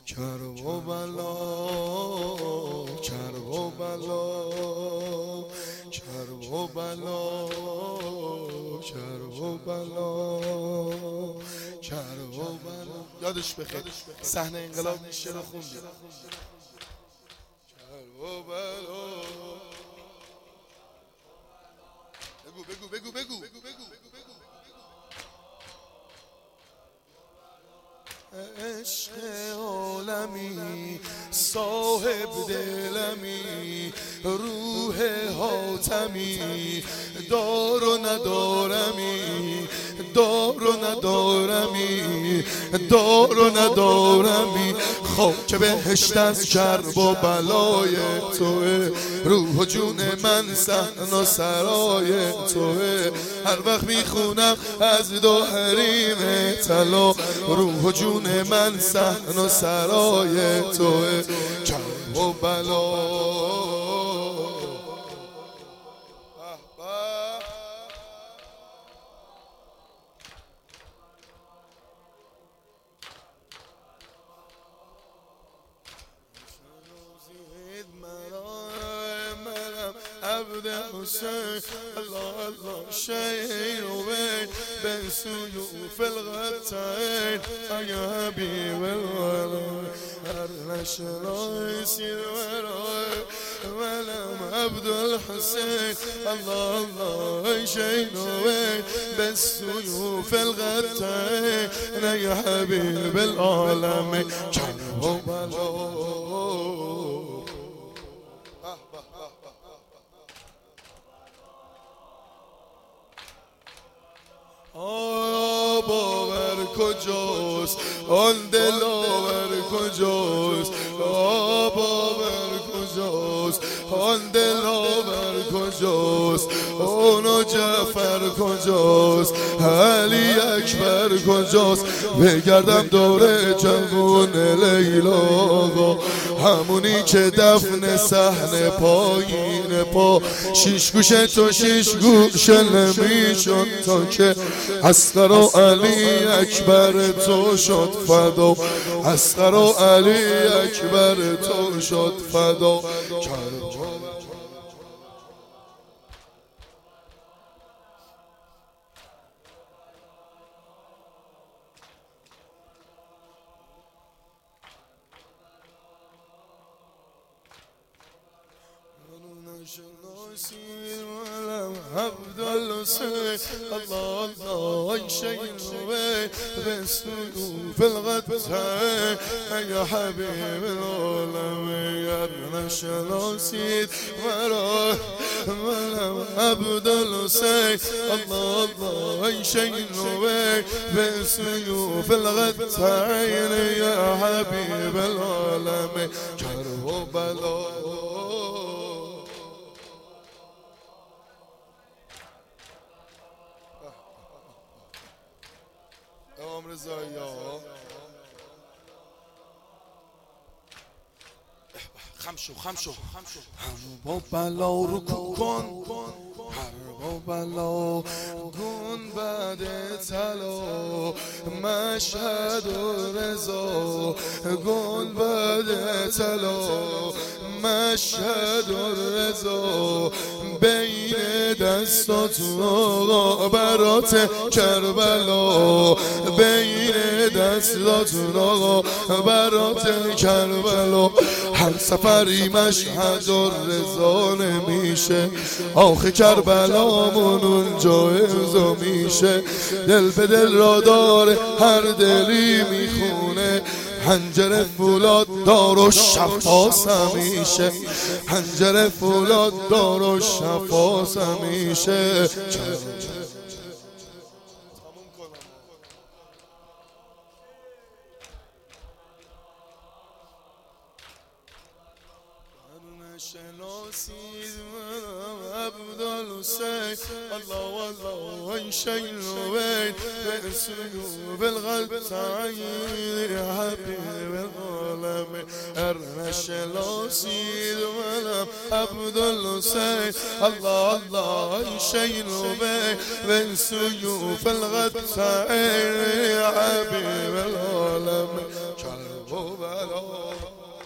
کرب و بلا کرب و بلا کرب و بلا کرب و بلا کرب و بلا. یادش بخیر صحنه انقلاب شعر خوندی. کرب و بلا. بگو بگو بگو بگو. عشق عالمی صاحب دلمی روح حاتمی دار و ندارمی دار و ندارمی دار و ندارمی خاک بهشت از کرب و بلای توه روح و جون من صحن و سرای توه هر وقت میخونم از دو حریم طلا روح و جون من صحن و سرای توه کرب و بلا. عبد حسین الله الله شيء وين بين سيوف الغتين يا حبيب الولد النشر يسير وراي ولم عبد الحسين الله الله شيء وين بين سيوف الغتين يا حبيب العالمين كرب و بلا. باور کجاست آن دلاور کجاست باور کجاست آن دلاور کجاست اونو جعفر کجاست علی اکبر کجاست بگردم دور جوون لیلا همونی که دفن صحن پایین پا شیش گوشه تو شیش گوشه نمیشد تا که اصغر و علی اکبر تو شد فدا اصغر و علی اکبر تو شد فدا. عبد الحسين الله الله شيء وين بسيوف الغتين يا حبيب العالمين نشلاسيد وراي عبد الحسين الله الله شيء وين بسيوف الغتين يا حبيب العالمين كرب و بلا. امام رضایی خمشو هر با بلا رو کن هر با بلا کن بعد طلا مشهد و رضا کن بعد طلا مشهد و رضا بین دستاتون آقا برات کربلا بین دستاتون آقا برات کربلا هر سفری مشهد و رضا نمیشه آخه کربلامون اونجا ارضا میشه دل به دل را داره هر دلی میخونه حنجر فولاد دار و شفاس همیشه حنجر فولاد دار و شفاس همیشه. عبد الحسين الله الله شيء وين بين سيوف الغتين يا حبيب العالمين الرشلاسيد ولم عبد الحسين الله الله شيء وين بين سيوف الغتين يا حبيب العالمين كرب و بلا